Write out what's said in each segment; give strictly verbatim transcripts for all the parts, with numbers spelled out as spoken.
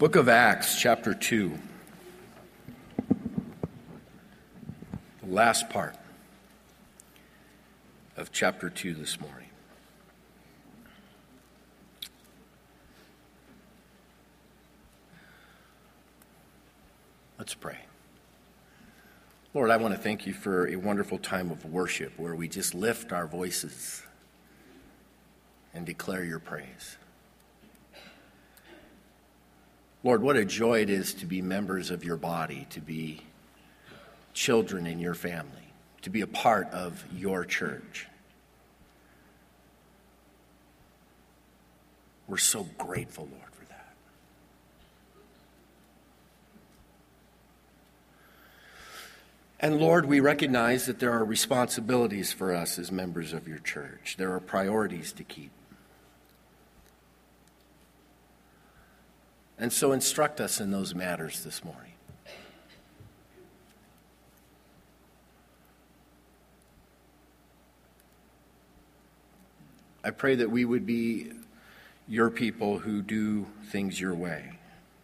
Book of Acts, chapter two. The last part of chapter two this morning. Let's pray. Lord, I want to thank you for a wonderful time of worship where we just lift our voices and declare your praise. Lord, what a joy it is to be members of your body, to be children in your family, to be a part of your church. We're so grateful, Lord, for that. And Lord, we recognize that there are responsibilities for us as members of your church. There are priorities to keep. And so instruct us in those matters this morning. I pray that we would be your people who do things your way.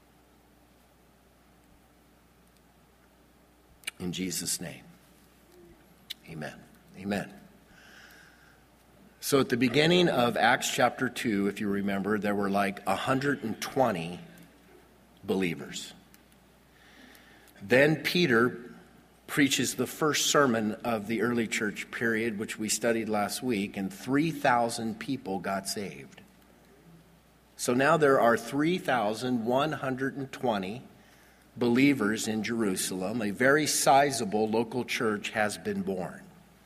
In Jesus' name, amen. Amen. So at the beginning of Acts chapter two, if you remember, there were like one hundred twenty believers. Then Peter preaches the first sermon of the early church period, which we studied last week, and three thousand people got saved. So now there are three thousand one hundred twenty believers in Jerusalem. A very sizable local church has been born.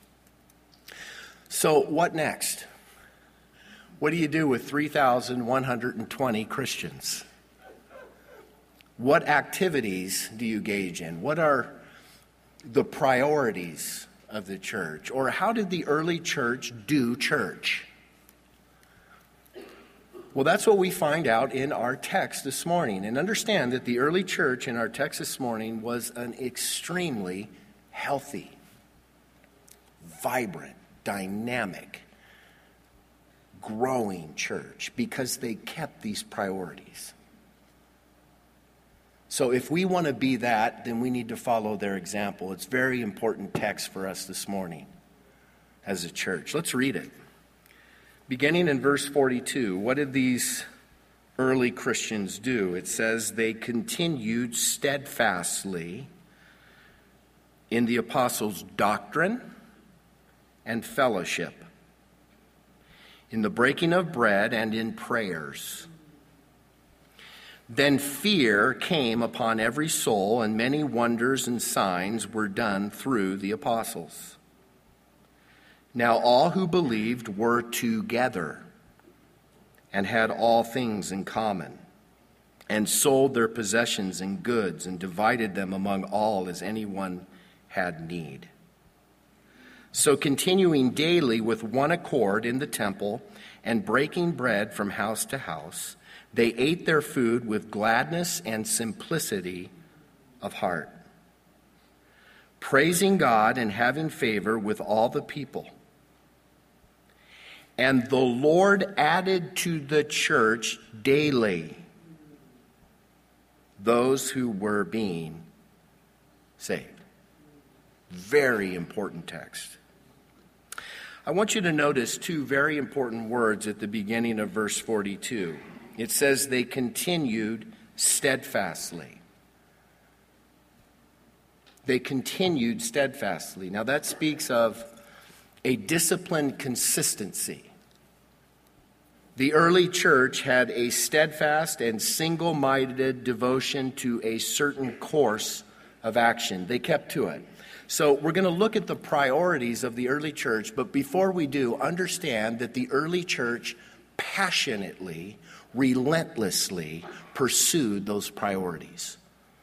So what next? What do you do with three thousand one hundred twenty Christians? What activities do you engage in? What are the priorities of the church? Or how did the early church do church? Well, that's what we find out in our text this morning. And understand that the early church in our text this morning was an extremely healthy, vibrant, dynamic, growing church because they kept these priorities. So if we want to be that, then we need to follow their example. It's a very important text for us this morning as a church. Let's read it. Beginning in verse forty-two, what did these early Christians do? It says they continued steadfastly in the apostles' doctrine and fellowship, in the breaking of bread and in prayers. Then fear came upon every soul, and many wonders and signs were done through the apostles. Now all who believed were together and had all things in common, and sold their possessions and goods and divided them among all as anyone had need. So continuing daily with one accord in the temple and breaking bread from house to house, they ate their food with gladness and simplicity of heart, praising God and having favor with all the people. And the Lord added to the church daily those who were being saved. Very important text. I want you to notice two very important words at the beginning of verse forty-two. It says they continued steadfastly. They continued steadfastly. Now that speaks of a disciplined consistency. The early church had a steadfast and single-minded devotion to a certain course of action. They kept to it. So we're going to look at the priorities of the early church, but before we do, understand that the early church passionately, relentlessly pursued those priorities.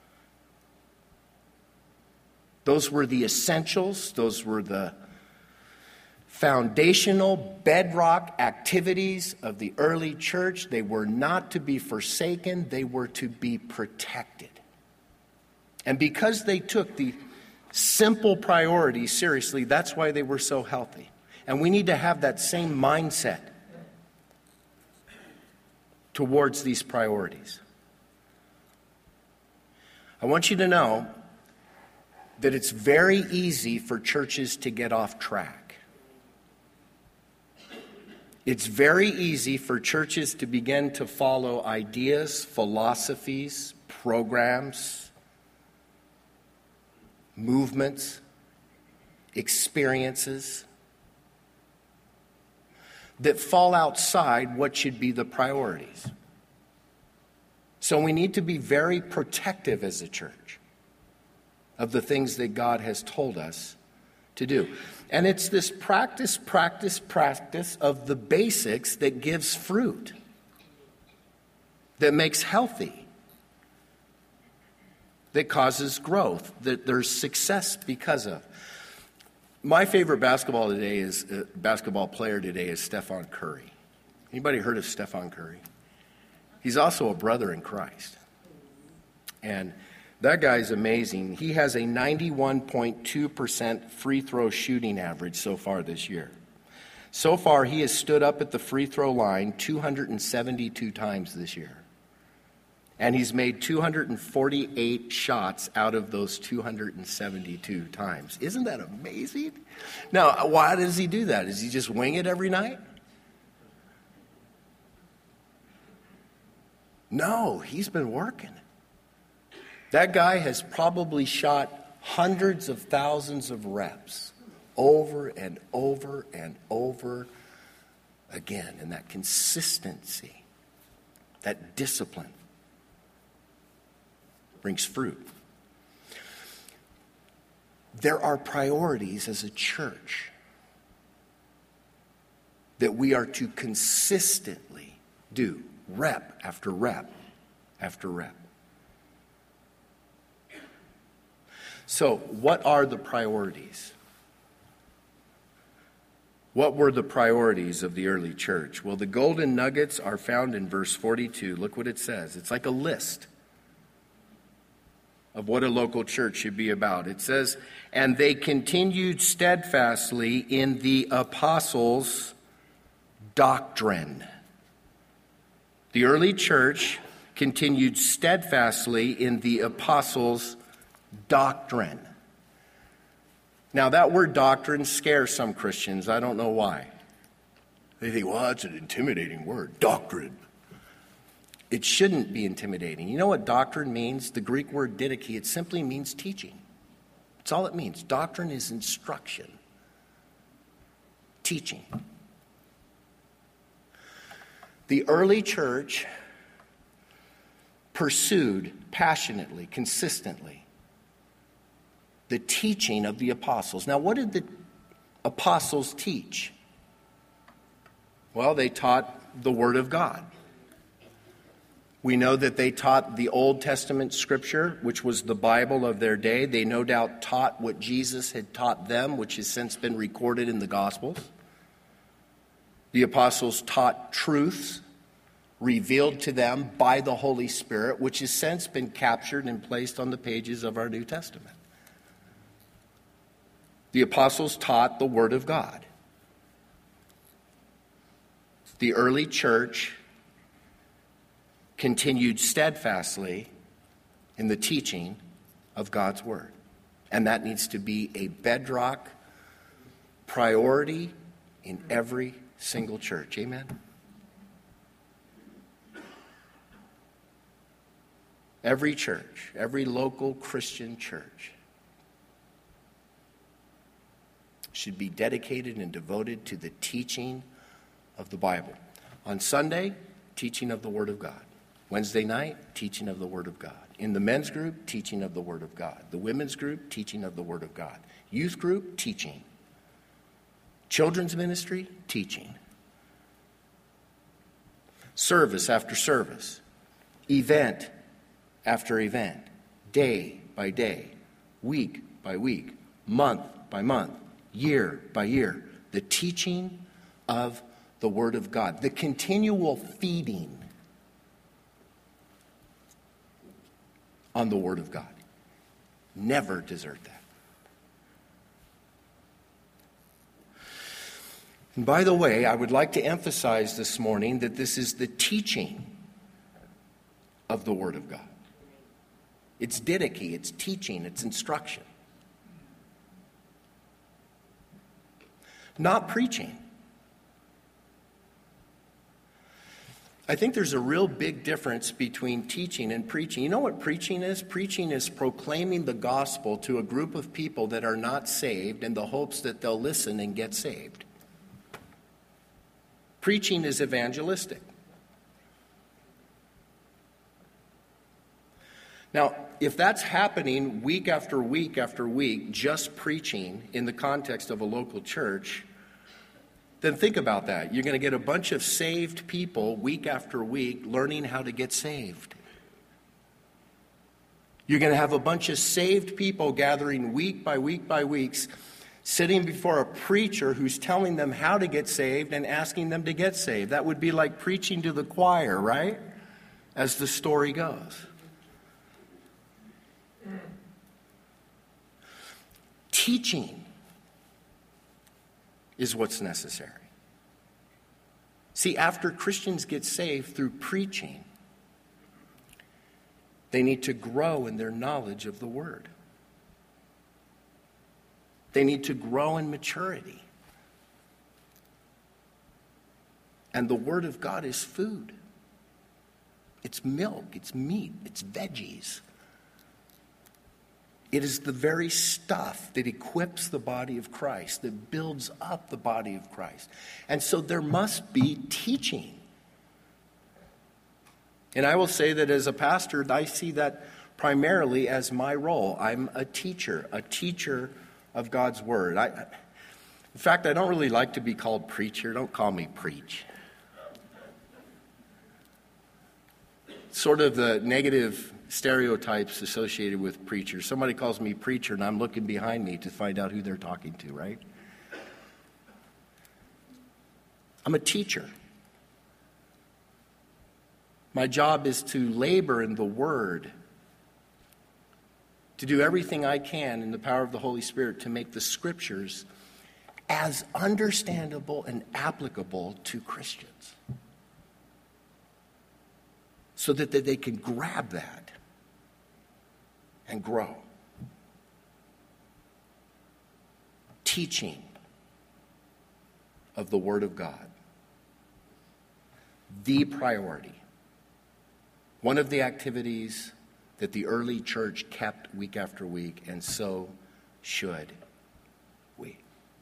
Those were the essentials. Those were the foundational bedrock activities of the early church. They were not to be forsaken. They were to be protected. And because they took the simple priorities seriously, that's why they were so healthy. And we need to have that same mindset towards these priorities. I want you to know that it's very easy for churches to get off track. It's very easy for churches to begin to follow ideas, philosophies, programs, movements, experiences that fall outside what should be the priorities. So we need to be very protective as a church of the things that God has told us to do. And it's this practice, practice, practice of the basics that gives fruit, that makes healthy, that causes growth, that there's success because of. My favorite basketball today is uh, basketball player today is Stephen Curry. Anybody heard of Stephen Curry? He's also a brother in Christ. And that guy's amazing. He has a ninety-one point two percent free throw shooting average so far this year. So far, he has stood up at the free throw line two hundred seventy-two times this year. And he's made two hundred forty-eight shots out of those two hundred seventy-two times. Isn't that amazing? Now, why does he do that? Does he just wing it every night? No, he's been working. That guy has probably shot hundreds of thousands of reps over and over and over again. And that consistency, that discipline brings fruit. There are priorities as a church that we are to consistently do, rep after rep after rep. So, what are the priorities? What were the priorities of the early church? Well, the golden nuggets are found in verse forty-two. Look what it says. It's like a list of what a local church should be about. It says, and they continued steadfastly in the apostles' doctrine. The early church continued steadfastly in the apostles' doctrine. Now, that word doctrine scares some Christians. I don't know why. They think, well, that's an intimidating word, doctrine. It shouldn't be intimidating. You know what doctrine means? The Greek word didache, it simply means teaching. That's all it means. Doctrine is instruction, teaching. The early church pursued passionately, consistently, the teaching of the apostles. Now, what did the apostles teach? Well, they taught the Word of God. We know that they taught the Old Testament scripture, which was the Bible of their day. They no doubt taught what Jesus had taught them, which has since been recorded in the Gospels. The apostles taught truths revealed to them by the Holy Spirit, which has since been captured and placed on the pages of our New Testament. The apostles taught the Word of God. The early church continued steadfastly in the teaching of God's Word. And that needs to be a bedrock priority in every single church. Amen? Every church, every local Christian church should be dedicated and devoted to the teaching of the Bible. On Sunday, teaching of the Word of God. Wednesday night, teaching of the Word of God. In the men's group, teaching of the Word of God. The women's group, teaching of the Word of God. Youth group, teaching. Children's ministry, teaching. Service after service. Event after event. Day by day. Week by week. Month by month. Year by year. The teaching of the Word of God. The continual feeding on the Word of God. Never desert that. And by the way, I would like to emphasize this morning that this is the teaching of the Word of God. It's didache, it's teaching, it's instruction. Not preaching. I think there's a real big difference between teaching and preaching. You know what preaching is? Preaching is proclaiming the gospel to a group of people that are not saved in the hopes that they'll listen and get saved. Preaching is evangelistic. Now, if that's happening week after week after week, just preaching in the context of a local church, then think about that. You're going to get a bunch of saved people week after week learning how to get saved. You're going to have a bunch of saved people gathering week by week by weeks, sitting before a preacher who's telling them how to get saved and asking them to get saved. That would be like preaching to the choir, right? As the story goes. Teaching is what's necessary. See, after Christians get saved through preaching, they need to grow in their knowledge of the Word. They need to grow in maturity. And the Word of God is food. It's milk, it's meat, it's veggies. It is the very stuff that equips the body of Christ, that builds up the body of Christ. And so there must be teaching. And I will say that as a pastor, I see that primarily as my role. I'm a teacher, a teacher of God's Word. I, in fact, I don't really like to be called preacher. Don't call me preach. Sort of the negative stereotypes associated with preachers. Somebody calls me preacher and I'm looking behind me to find out who they're talking to, right? I'm a teacher. My job is to labor in the Word, to do everything I can in the power of the Holy Spirit to make the Scriptures as understandable and applicable to Christians, so that they can grab that and grow. Teaching of the Word of God. The priority. One of the activities that the early church kept week after week, and so should we.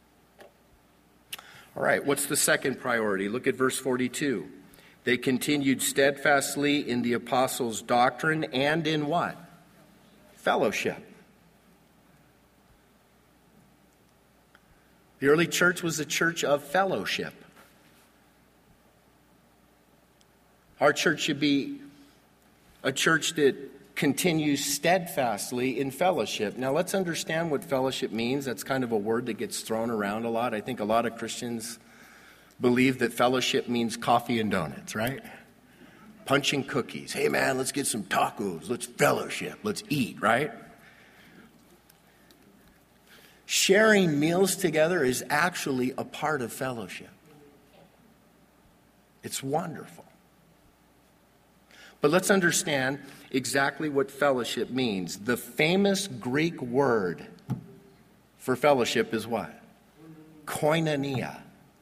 All right, what's the second priority? Look at verse forty-two. They continued steadfastly in the apostles' doctrine and in what? Fellowship. The early church was a church of fellowship. Our church should be a church that continues steadfastly in fellowship. Now, let's understand what fellowship means. That's kind of a word that gets thrown around a lot. I think a lot of Christians believe that fellowship means coffee and donuts, right? Punch and cookies. Hey, man, let's get some tacos. Let's fellowship. Let's eat, right? Sharing meals together is actually a part of fellowship. It's wonderful. But let's understand exactly what fellowship means. The famous Greek word for fellowship is what? Koinonia.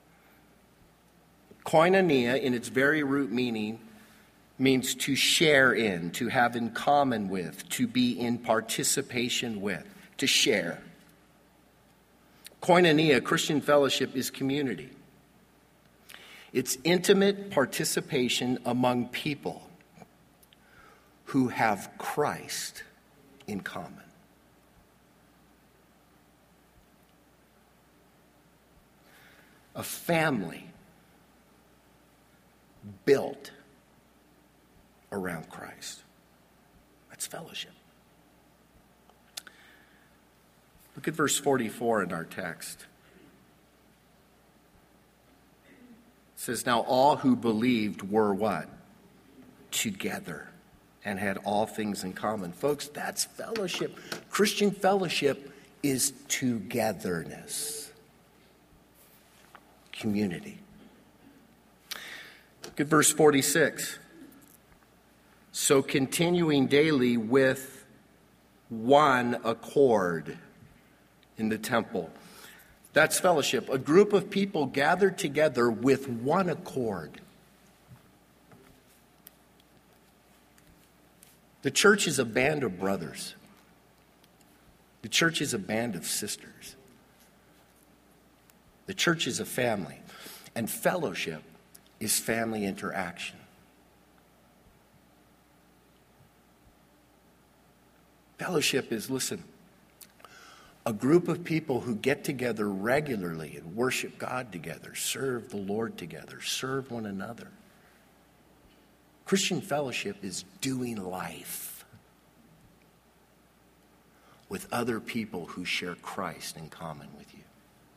Koinonia, in its very root meaning, means to share in, to have in common with, to be in participation with, to share. Koinonia, Christian fellowship, is community. It's intimate participation among people who have Christ in common. A family built around Christ. That's fellowship. Look at verse forty-four in our text. It says, now all who believed were what? Together, and had all things in common. Folks, that's fellowship. Christian fellowship is togetherness. Community. Look at verse forty-six. So continuing daily with one accord in the temple. That's fellowship. A group of people gathered together with one accord. The church is a band of brothers. The church is a band of sisters. The church is a family. And fellowship is family interaction. Fellowship is, listen, a group of people who get together regularly and worship God together, serve the Lord together, serve one another. Christian fellowship is doing life with other people who share Christ in common with you.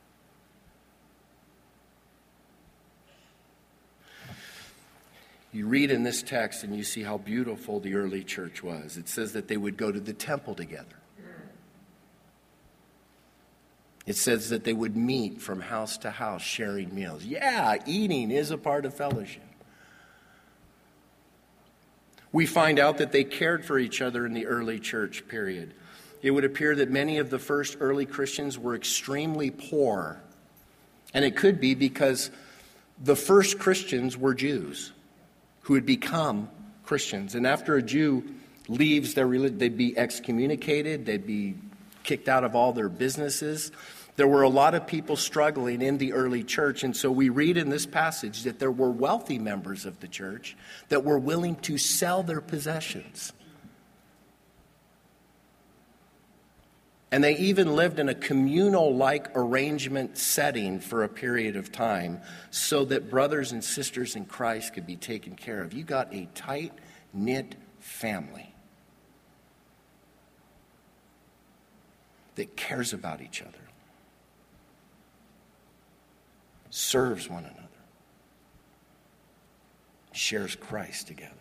You read in this text and you see how beautiful the early church was. It says that they would go to the temple together. It says that they would meet from house to house sharing meals. Yeah, eating is a part of fellowship. We find out that they cared for each other in the early church period. It would appear that many of the first early Christians were extremely poor. And it could be because the first Christians were Jews who had become Christians. And after a Jew leaves their religion, they'd be excommunicated, they'd be kicked out of all their businesses. There were a lot of people struggling in the early church, and so we read in this passage that there were wealthy members of the church that were willing to sell their possessions. And they even lived in a communal-like arrangement setting for a period of time so that brothers and sisters in Christ could be taken care of. You got a tight-knit family that cares about each other, serves one another, shares Christ together.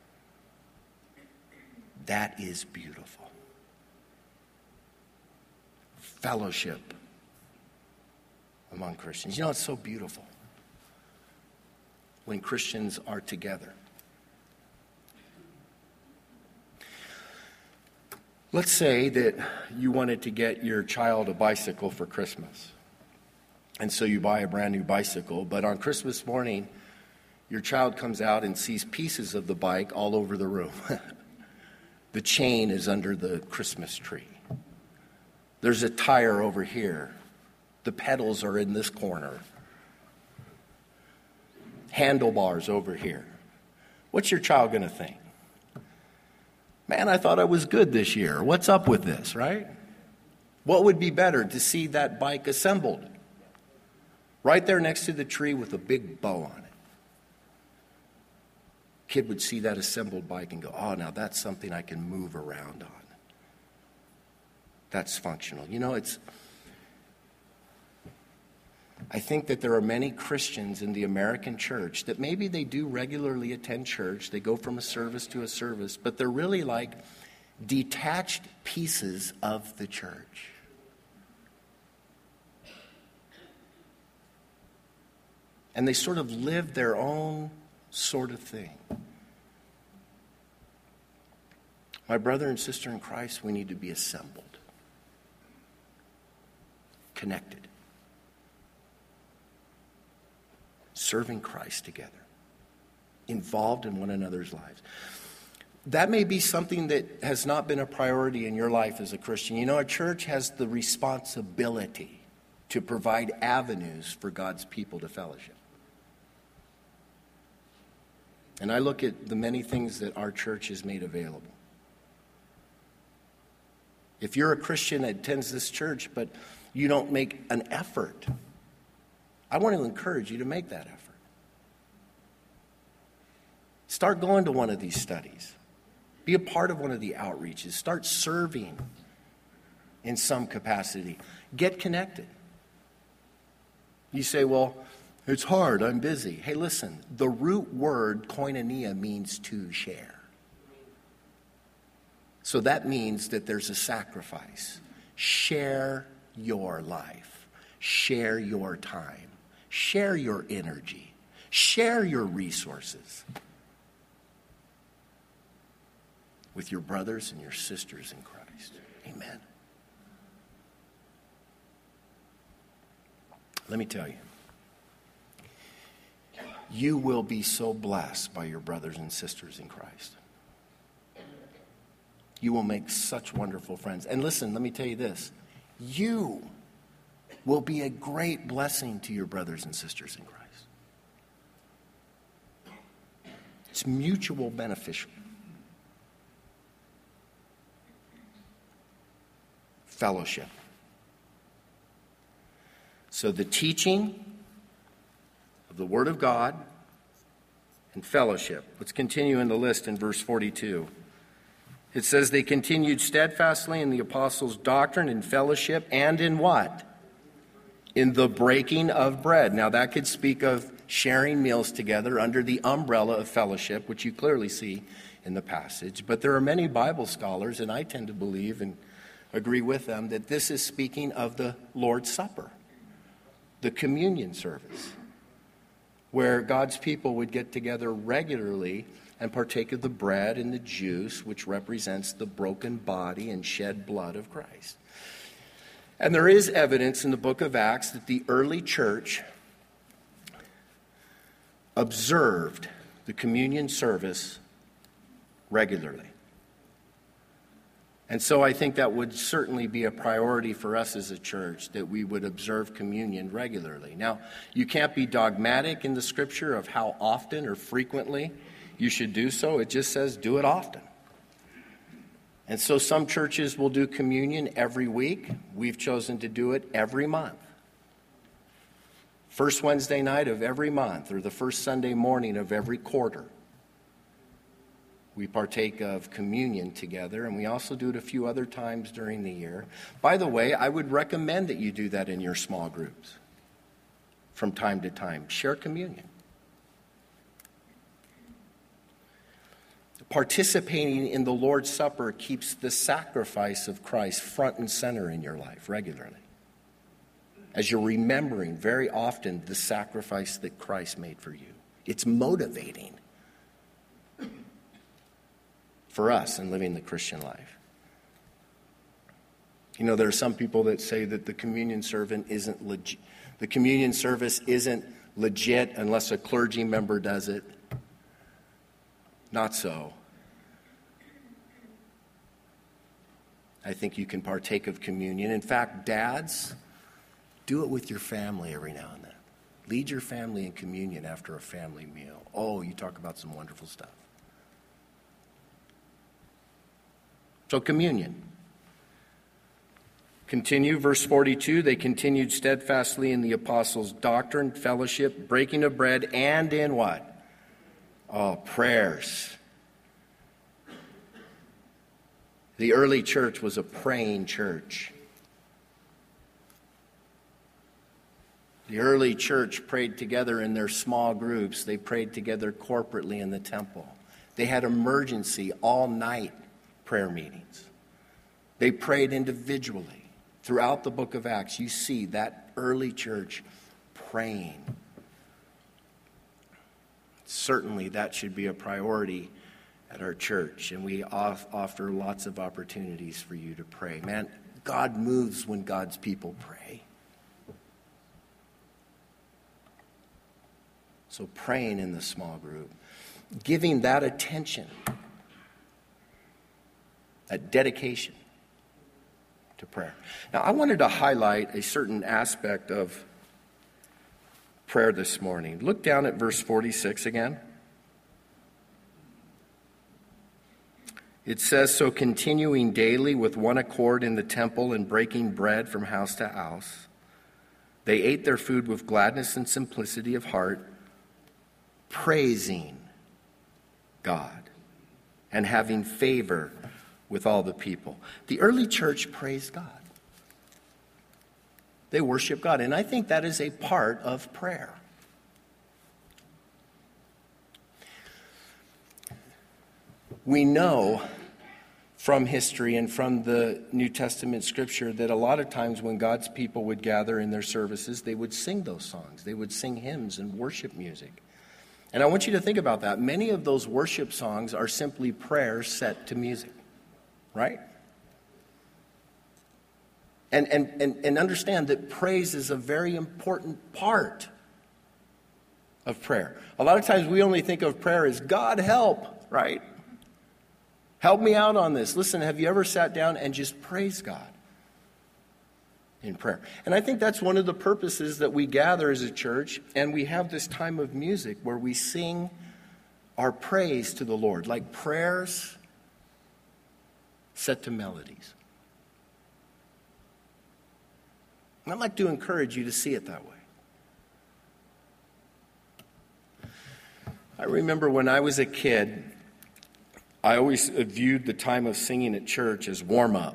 That is beautiful. Fellowship among Christians. You know, it's so beautiful when Christians are together. Let's say that you wanted to get your child a bicycle for Christmas. And so you buy a brand new bicycle, but on Christmas morning, your child comes out and sees pieces of the bike all over the room. The chain is under the Christmas tree. There's a tire over here. The pedals are in this corner. Handlebars over here. What's your child going to think? Man, I thought I was good this year. What's up with this, right? What would be better to see that bike assembled? Right there next to the tree with a big bow on it. Kid would see that assembled bike and go, oh, now that's something I can move around on. That's functional. You know, it's, I think that there are many Christians in the American church that maybe they do regularly attend church. They go from a service to a service, but they're really like detached pieces of the church. And they sort of live their own sort of thing. My brother and sister in Christ, we need to be assembled. Connected. Serving Christ together. Involved in one another's lives. That may be something that has not been a priority in your life as a Christian. You know, a church has the responsibility to provide avenues for God's people to fellowship. And I look at the many things that our church has made available. If you're a Christian that attends this church, but you don't make an effort, I want to encourage you to make that effort. Start going to one of these studies. Be a part of one of the outreaches. Start serving in some capacity. Get connected. You say, well, it's hard, I'm busy. Hey, listen, the root word koinonia means to share. So that means that there's a sacrifice. Share your life. Share your time. Share your energy. Share your resources with your brothers and your sisters in Christ. Amen. Let me tell you, you will be so blessed by your brothers and sisters in Christ. You will make such wonderful friends. And listen, let me tell you this. You will be a great blessing to your brothers and sisters in Christ. It's mutual beneficial. Fellowship. So the teaching of the Word of God and fellowship. Let's continue in the list in verse forty-two. It says they continued steadfastly in the apostles' doctrine and fellowship, and in what? In the breaking of bread. Now that could speak of sharing meals together under the umbrella of fellowship, which you clearly see in the passage. But there are many Bible scholars, and I tend to believe and agree with them, that this is speaking of the Lord's Supper, the communion service, where God's people would get together regularly and partake of the bread and the juice, which represents the broken body and shed blood of Christ. And there is evidence in the book of Acts that the early church observed the communion service regularly. And so I think that would certainly be a priority for us as a church, that we would observe communion regularly. Now, you can't be dogmatic in the scripture of how often or frequently you should do so. It just says do it often. And so some churches will do communion every week. We've chosen to do it every month. First Wednesday night of every month, or the first Sunday morning of every quarter, we partake of communion together, and we also do it a few other times during the year. By the way, I would recommend that you do that in your small groups from time to time. Share communion. Participating in the Lord's Supper keeps the sacrifice of Christ front and center in your life regularly, as you're remembering very often the sacrifice that Christ made for you. It's motivating for us in living the Christian life. You know, there are some people that say that the communion servant isn't legit. The communion service isn't legit unless a clergy member does it. Not so. I think you can partake of communion. In fact, dads, do it with your family every now and then. Lead your family in communion after a family meal. Oh, you talk about some wonderful stuff. So communion. Continue, verse forty-two. They continued steadfastly in the apostles' doctrine, fellowship, breaking of bread, and in what? Oh, prayers. The early church was a praying church. The early church prayed together in their small groups. They prayed together corporately in the temple. They had emergency all-night prayer meetings. They prayed individually. Throughout the book of Acts, you see that early church praying. Certainly that should be a priority at our church, and we off- offer lots of opportunities for you to pray. Man, God moves when God's people pray. So praying in the small group, giving that attention, that dedication to prayer. Now, I wanted to highlight a certain aspect of prayer this morning. Look down at verse forty-six again. It says, so continuing daily with one accord in the temple and breaking bread from house to house, they ate their food with gladness and simplicity of heart, praising God and having favor with all the people. The early church praised God. They worship God, and I think that is a part of prayer. We know from history and from the New Testament scripture that a lot of times when God's people would gather in their services, they would sing those songs. They would sing hymns and worship music. And I want you to think about that. Many of those worship songs are simply prayers set to music, right? And, and, and, and understand that praise is a very important part of prayer. A lot of times we only think of prayer as, God help, right? Help me out on this. Listen, have you ever sat down and just praised God in prayer? And I think that's one of the purposes that we gather as a church, and we have this time of music where we sing our praise to the Lord, like prayers set to melodies. And I'd like to encourage you to see it that way. I remember when I was a kid, I always viewed the time of singing at church as warm-up.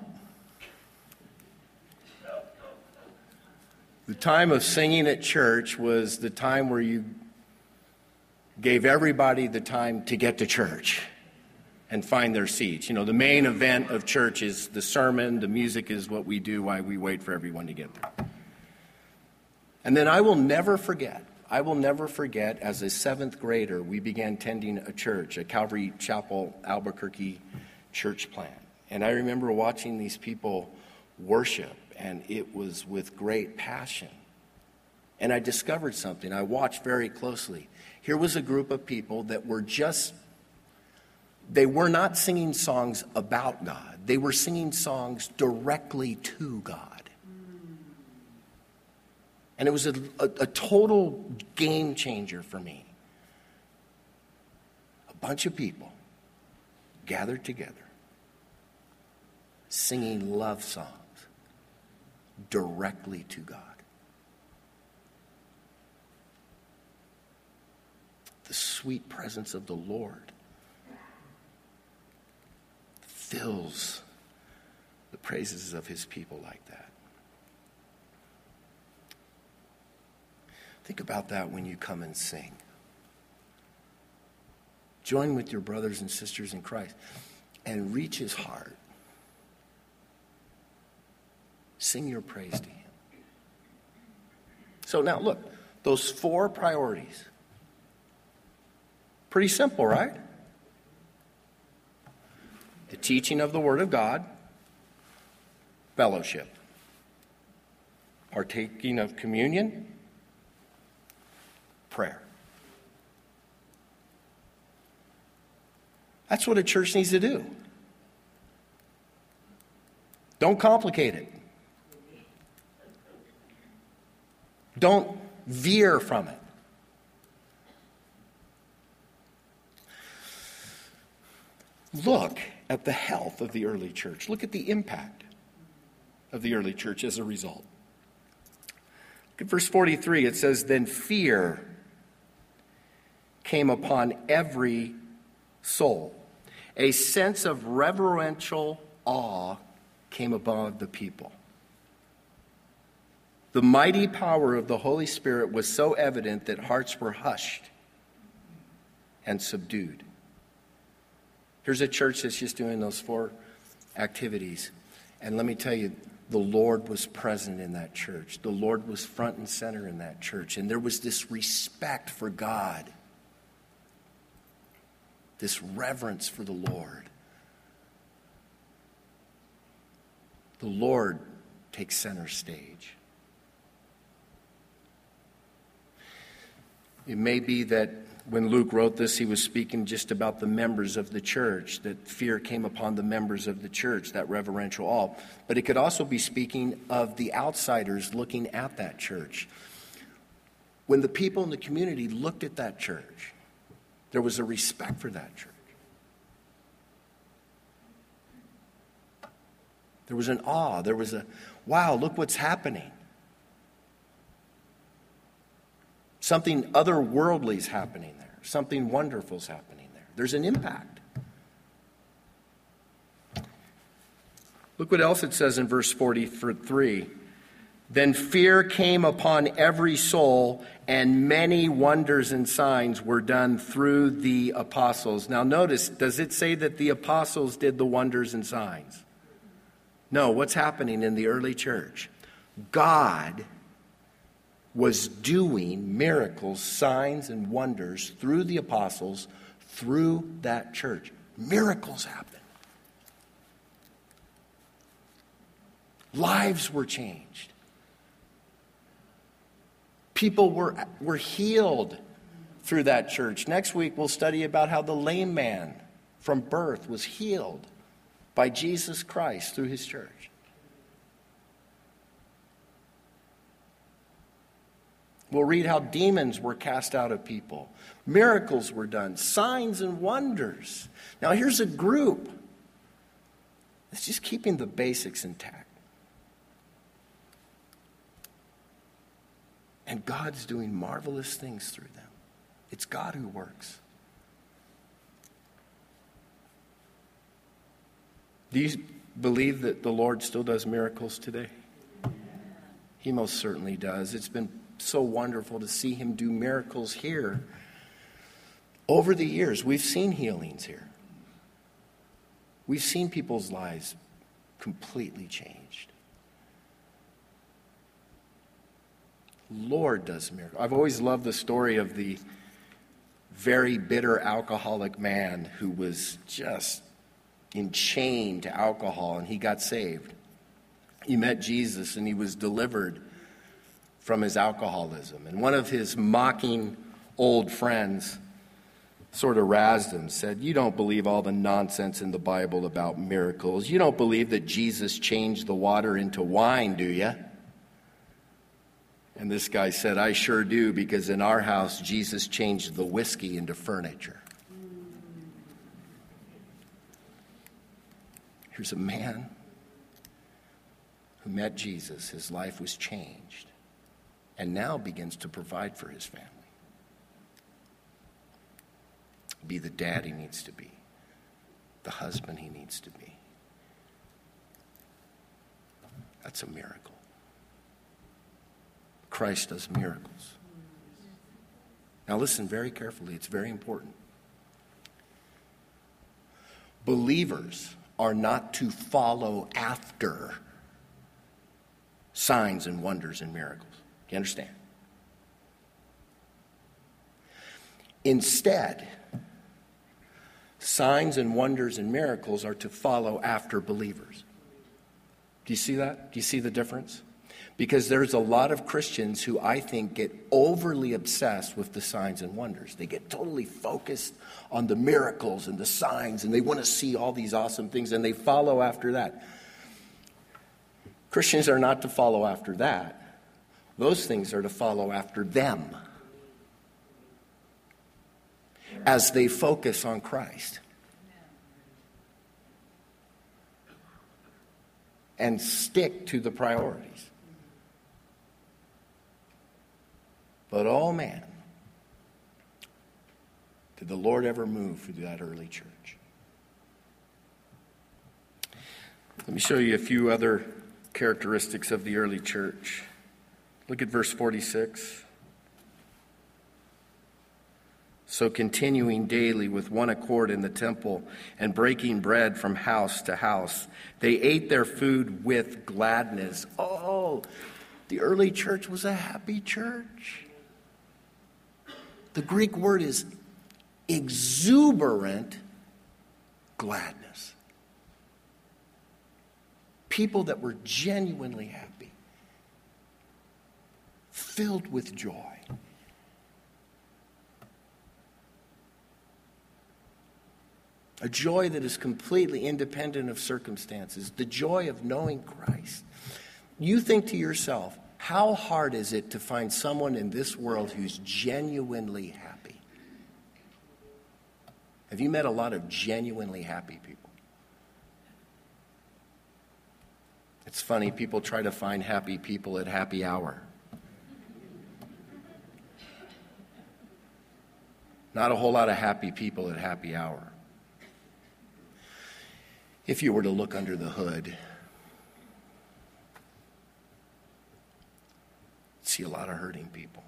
The time of singing at church was the time where you gave everybody the time to get to church and find their seats. You know, the main event of church is the sermon. The music is what we do while we wait for everyone to get there. And then I will never forget, I will never forget, as a seventh grader, we began tending a church, a Calvary Chapel, Albuquerque church plant. And I remember watching these people worship, and it was with great passion. And I discovered something. I watched very closely. Here was a group of people that were just, they were not singing songs about God. They were singing songs directly to God. And it was a, a, a total game changer for me. A bunch of people gathered together, singing love songs directly to God. The sweet presence of the Lord fills the praises of his people like that. Think about that when you come and sing. Join with your brothers and sisters in Christ and reach his heart. Sing your praise to him. So now look, those four priorities. Pretty simple, right? The teaching of the Word of God, fellowship, partaking of communion, prayer. That's what a church needs to do. Don't complicate it. Don't veer from it. Look at the health of the early church. Look at the impact of the early church as a result. Look at verse forty-three. It says, then fear came upon every soul. A sense of reverential awe came upon the people. The mighty power of the Holy Spirit was so evident that hearts were hushed and subdued. Here's a church that's just doing those four activities. And let me tell you, the Lord was present in that church. The Lord was front and center in that church. And there was this respect for God. This reverence for the Lord. The Lord takes center stage. It may be that when Luke wrote this, he was speaking just about the members of the church, that fear came upon the members of the church, that reverential awe. But it could also be speaking of the outsiders looking at that church. When the people in the community looked at that church, there was a respect for that church. There was an awe. There was a, wow, look what's happening. Something otherworldly is happening there. Something wonderful is happening there. There's an impact. Look what else it says in verse forty-three. Then fear came upon every soul, and many wonders and signs were done through the apostles. Now notice, does it say that the apostles did the wonders and signs? No, what's happening in the early church? God was doing miracles, signs, and wonders through the apostles, through that church. Miracles happen. Lives were changed. People were, were healed through that church. Next week, we'll study about how the lame man from birth was healed by Jesus Christ through his church. We'll read how demons were cast out of people. Miracles were done. Signs and wonders. Now here's a group that's just keeping the basics intact. And God's doing marvelous things through them. It's God who works. Do you believe that the Lord still does miracles today? He most certainly does. It's been so wonderful to see him do miracles here. Over the years, we've seen healings here. We've seen people's lives completely changed. Lord does miracles. I've always loved the story of the very bitter alcoholic man who was just enchained to alcohol, and he got saved. He met Jesus, and he was delivered from his alcoholism. And one of his mocking old friends sort of razzed him, said, "You don't believe all the nonsense in the Bible about miracles. You don't believe that Jesus changed the water into wine, do you?" And this guy said, "I sure do, because in our house, Jesus changed the whiskey into furniture." Here's a man who met Jesus. His life was changed, and now begins to provide for his family. Be the dad he needs to be, the husband he needs to be. That's a miracle. Christ does miracles. Now listen very carefully. It's very important. Believers are not to follow after signs and wonders and miracles. Do you understand? Instead, signs and wonders and miracles are to follow after believers. Do you see that? Do you see the difference? Because there's a lot of Christians who I think get overly obsessed with the signs and wonders. They get totally focused on the miracles and the signs, and they want to see all these awesome things, and they follow after that. Christians are not to follow after that. Those things are to follow after them as they focus on Christ and stick to the priorities. But oh man, did the Lord ever move through that early church. Let me show you a few other characteristics of the early church. Look at verse forty-six. So continuing daily with one accord in the temple and breaking bread from house to house, they ate their food with gladness. Oh, the early church was a happy church. The Greek word is exuberant gladness. People that were genuinely happy, filled with joy. A joy that is completely independent of circumstances. The joy of knowing Christ. You think to yourself, how hard is it to find someone in this world who's genuinely happy? Have you met a lot of genuinely happy people? It's funny, people try to find happy people at happy hour. Not a whole lot of happy people at happy hour. If you were to look under the hood, see a lot of hurting people.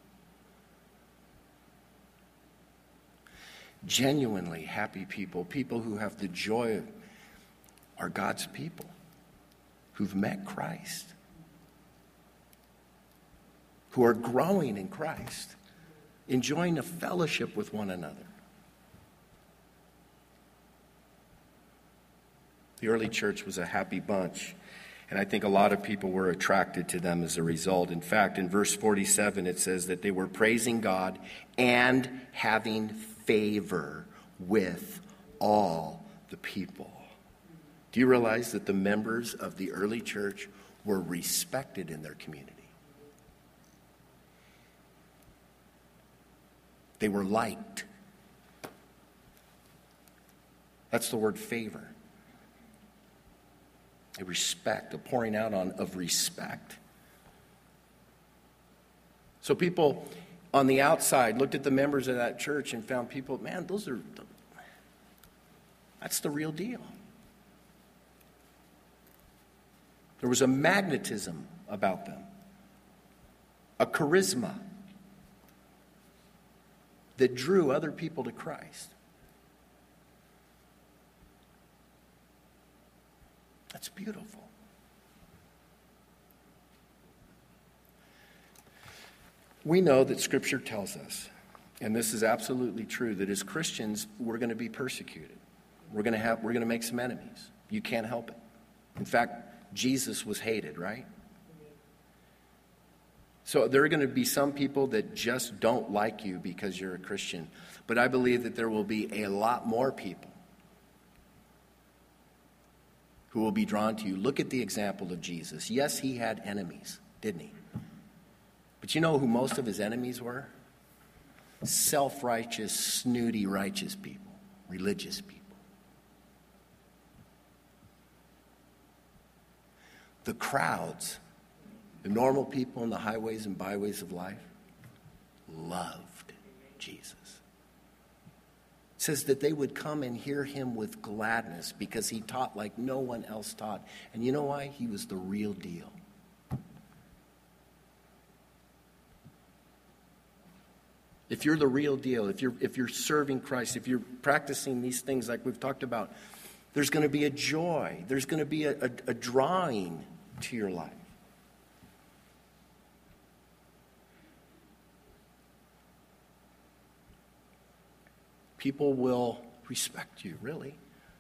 Genuinely happy people, people who have the joy of, are God's people, who've met Christ, who are growing in Christ, enjoying a fellowship with one another. The early church was a happy bunch. And I think a lot of people were attracted to them as a result. In fact, in verse forty-seven, it says that they were praising God and having favor with all the people. Do you realize that the members of the early church were respected in their community? They were liked. That's the word favor. A respect, a pouring out on of respect. So people on the outside looked at the members of that church and found people, man, those are, that's the real deal. There was a magnetism about them, a charisma that drew other people to Christ. That's beautiful. We know that Scripture tells us, and this is absolutely true, that as Christians, we're going to be persecuted. We're going to have, we're going to make some enemies. You can't help it. In fact, Jesus was hated, right? So there are going to be some people that just don't like you because you're a Christian. But I believe that there will be a lot more people who will be drawn to you. Look at the example of Jesus. Yes, he had enemies, didn't he? But you know who most of his enemies were? Self-righteous, snooty, righteous people, religious people. The crowds, the normal people in the highways and byways of life, loved Jesus. It says that they would come and hear him with gladness because he taught like no one else taught. And you know why? He was the real deal. If you're the real deal, if you're if you're serving Christ, if you're practicing these things like we've talked about, there's going to be a joy. There's going to be a, a, a drawing to your life. People will respect you, really.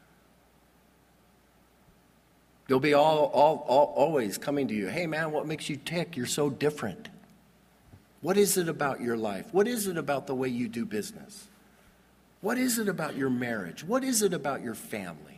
They'll be all, all, all always coming to you. Hey, man, what makes you tick? You're so different. What is it about your life? What is it about the way you do business? What is it about your marriage? What is it about your family?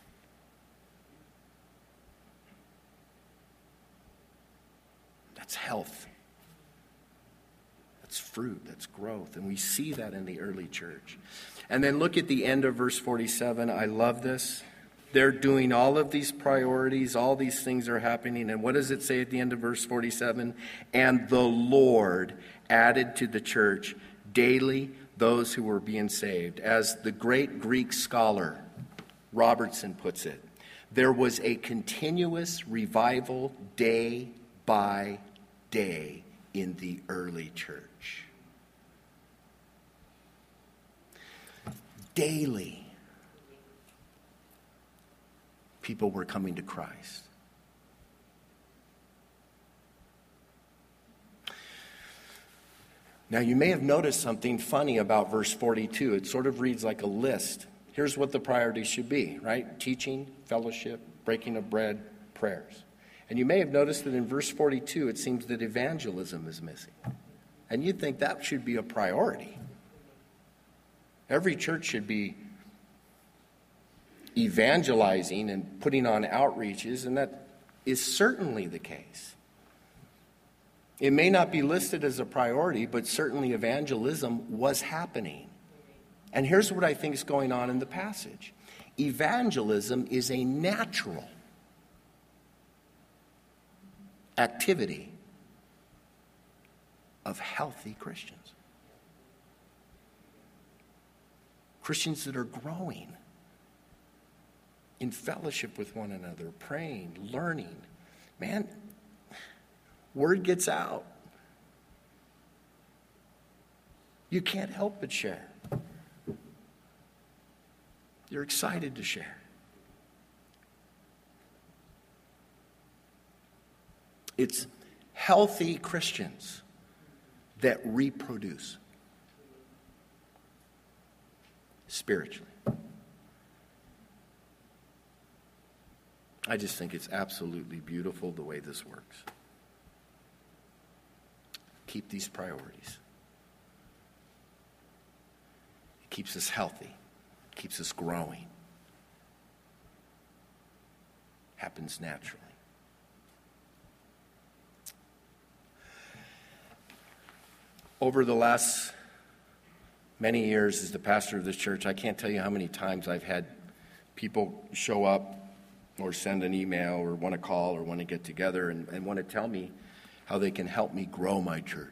That's health. That's fruit. That's growth. And we see that in the early church. And then look at the end of verse forty-seven. I love this. They're doing all of these priorities. All these things are happening. And what does it say at the end of verse forty-seven? And the Lord added to the church daily those who were being saved. As the great Greek scholar Robertson puts it, there was a continuous revival day by day in the early church. Daily, people were coming to Christ. Now, you may have noticed something funny about verse forty-two. It sort of reads like a list. Here's what the priorities should be, right? Teaching, fellowship, breaking of bread, prayers. And you may have noticed that in verse forty-two, it seems that evangelism is missing. And you'd think that should be a priority. Every church should be evangelizing and putting on outreaches, and that is certainly the case. It may not be listed as a priority, but certainly evangelism was happening. And here's what I think is going on in the passage. Evangelism is a natural activity of healthy Christians. Christians that are growing in fellowship with one another, praying, learning. Man, word gets out. You can't help but share. You're excited to share. It's healthy Christians that reproduce spiritually. I just think it's absolutely beautiful the way this works. Keep these priorities. It keeps us healthy. It keeps us growing. Happens naturally. Over the last many years as the pastor of this church, I can't tell you how many times I've had people show up or send an email or want to call or want to get together and, and want to tell me how they can help me grow my church.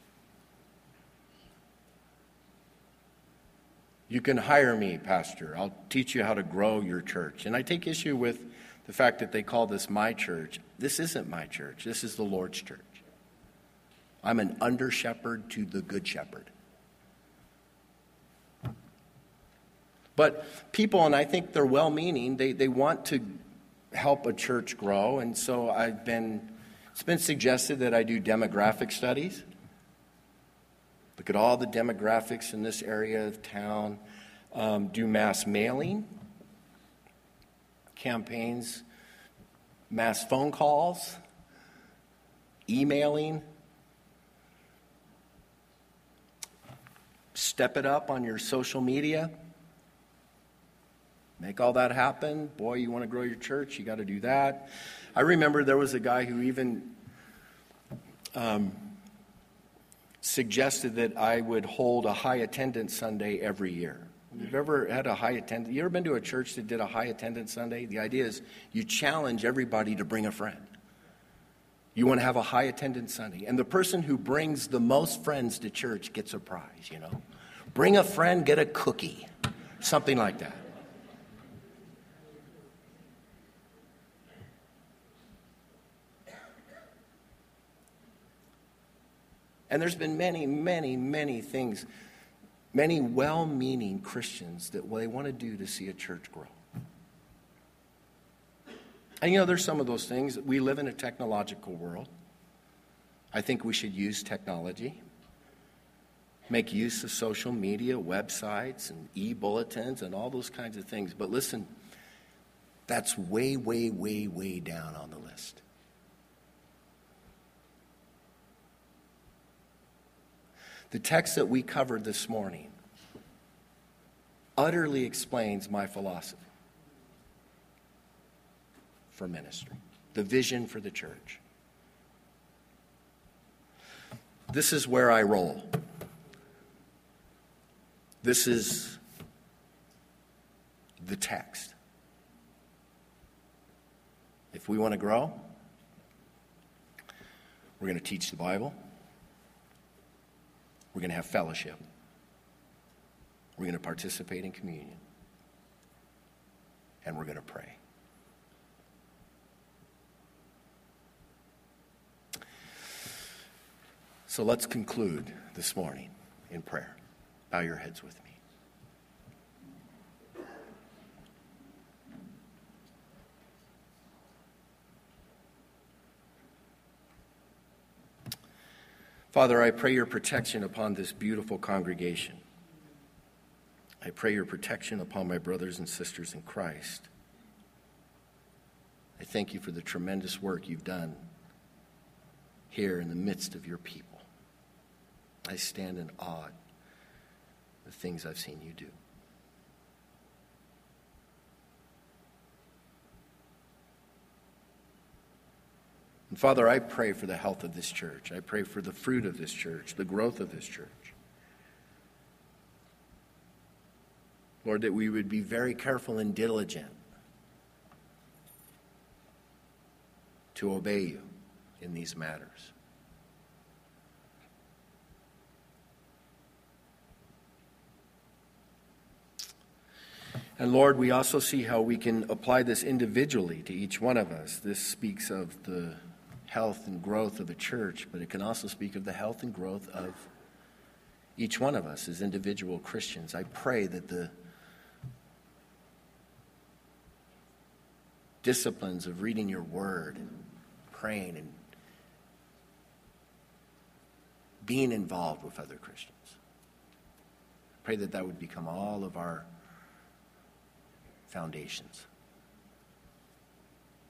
You can hire me, pastor. I'll teach you how to grow your church. And I take issue with the fact that they call this my church. This isn't my church. This is the Lord's church. I'm an under-shepherd to the good shepherd. But people, and I think they're well-meaning, they, they want to help a church grow. And so I've been, it's been suggested that I do demographic studies. Look at all the demographics in this area of town. Um, do mass mailing, campaigns, mass phone calls, emailing. Step it up on your social media. Make all that happen. Boy, you want to grow your church, you got to do that. I remember there was a guy who even um, suggested that I would hold a high attendance Sunday every year. You've ever had a high attendance? You ever been to a church that did a high attendance Sunday? The idea is you challenge everybody to bring a friend. You want to have a high attendance Sunday. And the person who brings the most friends to church gets a prize, you know. Bring a friend, get a cookie. Something like that. And there's been many, many, many things, many well-meaning Christians that what they want to do to see a church grow. And you know, there's some of those things. We live in a technological world. I think we should use technology. Make use of social media, websites, and e-bulletins, and all those kinds of things. But listen, that's way, way, way, way down on the list. The text that we covered this morning utterly explains my philosophy for ministry, the vision for the church. This is where I roll. This is the text. If we want to grow, we're going to teach the Bible. We're going to have fellowship. We're going to participate in communion. And we're going to pray. So let's conclude this morning in prayer. Bow your heads with me. Father, I pray your protection upon this beautiful congregation. I pray your protection upon my brothers and sisters in Christ. I thank you for the tremendous work you've done here in the midst of your people. I stand in awe of the things I've seen you do. And Father, I pray for the health of this church. I pray for the fruit of this church, the growth of this church. Lord, that we would be very careful and diligent to obey you in these matters. And Lord, we also see how we can apply this individually to each one of us. This speaks of the health and growth of a church, but it can also speak of the health and growth of each one of us as individual Christians. I pray that the disciplines of reading your word and praying and being involved with other Christians, pray that that would become all of our foundations.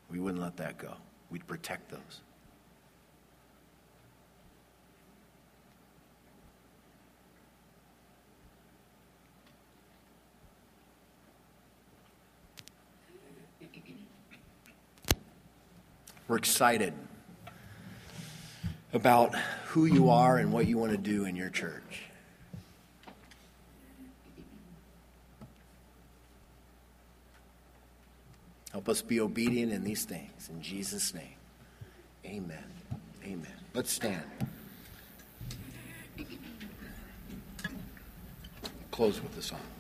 We wouldn't let that go. We'd protect those. We're excited about who you are and what you want to do in your church. Help us be obedient in these things. In Jesus' name, amen. Amen. Let's stand. Close with the song.